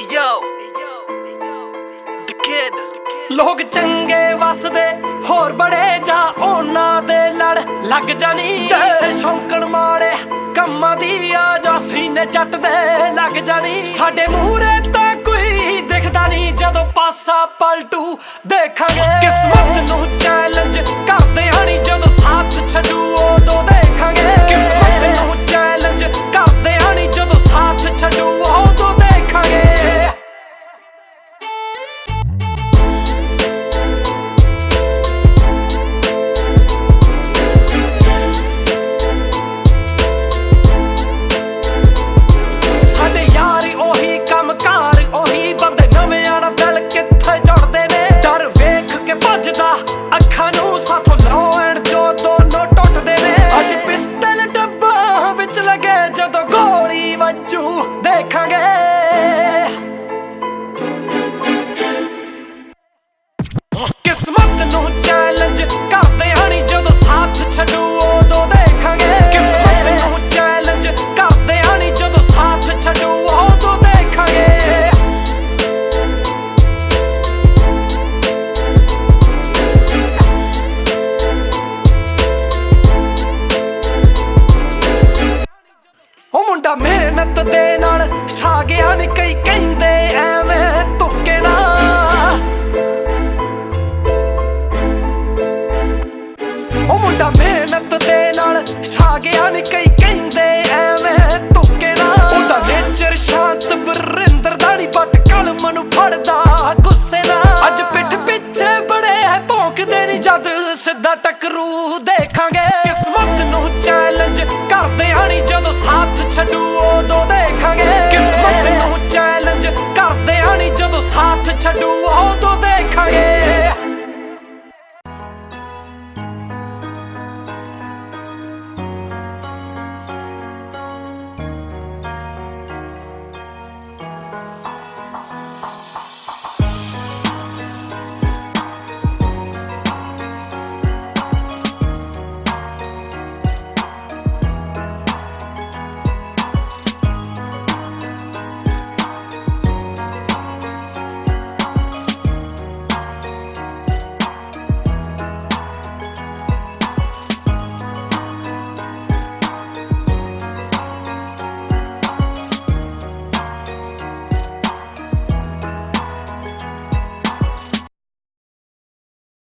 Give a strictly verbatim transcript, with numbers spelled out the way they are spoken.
ਲੋਕ ਚੰਗੇ ਵਸਦੇ ਹੋਰ ਬੜੇ ਜਾ ਉਹਨਾਂ ਦੇ ਲੜ ਲੱਗ ਜਾਣੀ। ਜੇ ਸ਼ੌਂਕਣ ਮਾੜੇ ਕੰਮਾਂ ਦੀ ਆ ਜਾ ਸੀਨੇ ਚੱਟ ਦੇ ਲੱਗ ਜਾਣੀ। ਸਾਡੇ ਮੂਹਰੇ ਤਾਂ ਕੋਈ ਦਿਖਦਾ ਨਹੀਂ ਜਦੋਂ ਪਾਸਾ ਪਲਟੂ ਦੇਖਾਂਗੇ। ਕਿਸਮਤ ਨੂੰ ਚੈਲੰਜ ਕਰਦੇ ਆਣੀ ਜਦੋਂ ਸਾਥ ਛੱਡੂ ਉਦੋਂ ਦੇਖਾਂਗੇ। ਕਿਸਮਤ ਨੂੰ ਚੈਲੰਜ ਕਰਦੇ ਆਣੀ ਜਦੋਂ ਸਾਥ ਛੱਡੂ ਉਦੋਂ ਦੇਖਾਂਗੇ। ਅੱਖਾਂ ਨੂੰ ਸਾਥੋਂ ਲਾਉਣ ਜੋ ਦੋਨੋਂ ਟੁੱਟਦੇ ਨੇ। ਅੱਜ ਪਿਸਟਲ ਡੱਬਾ ਵਿੱਚ ਲੱਗੇ ਜਦੋਂ ਗੋਲੀ ਵੱਜੂ ਦੇਖਾਂਗੇ। ਕਿਸਮਤ ਨੂੰ ਚੈਲੰਜ ਕਰਦੇ ਆਣੀ ਜਦੋਂ ਸਾਥ ਛੱਡੂ ਉਦੋਂ ਦੇਖਾਂਗੇ। ਕਿਸਮਤ ਨੂੰ ਚੈਲੰਜ ਕਰਦੇ ਆਣੀ ਜਦੋਂ ਸਾਥ ਛੱਡੂ ਉਦੋਂ ਦੇਖਾਂਗੇ। ਮੁੰਡਾ ਮਿਹਨਤ ਦੇ ਨਾਲ ਛਾ ਗਿਆ ਨੀ ਕਈ ਕਹਿੰਦੇ ਐਵੇਂ ਤੁੱਕੇ ਨਾ। ਉਹ ਮੁੰਡਾ ਮਿਹਨਤ ਦੇ ਨਾਲ ਛਾ ਗਿਆ ਨੀ ਕਈ ਕਹਿੰਦੇ ਐਵੇਂ ਤੁੱਕੇ ਨਾ। ਉਹਦਾ ਨੇਚਰ ਸ਼ਾਂਤ ਵਰਿੰਦਰ ਦਾ ਨੀ ਬਟ ਕਲਮ ਨੂੰ ਫੜਦਾ ਗੁੱਸੇ ਨਾਲ। ਅੱਜ ਪਿੱਠ ਪਿੱਛੇ ਬੜੇ ਭੌਂਕਦੇ ਨੀ ਜਦ ਸਿੱਧਾ ਟਕਰੂ ਦੇਖਾਂਗੇ। ਕਿਸਮਤ ਨੂੰ ਚੈਲੰਜ ਕਰਦੇ ਆਣੀ ਜਦੋਂ ਸਾਥ ਛੱਡੂ ਉਦੋਂ ਦੇਖਾਂਗੇ। ਕਿਸਮਤ ਨੂੰ ਚੈਲੰਜ ਕਰਦੇ ਆਣੀ ਜਦੋਂ ਸਾਥ ਛੱਡੂ ਉਦੋਂ ਦੇਖਾਂਗੇ।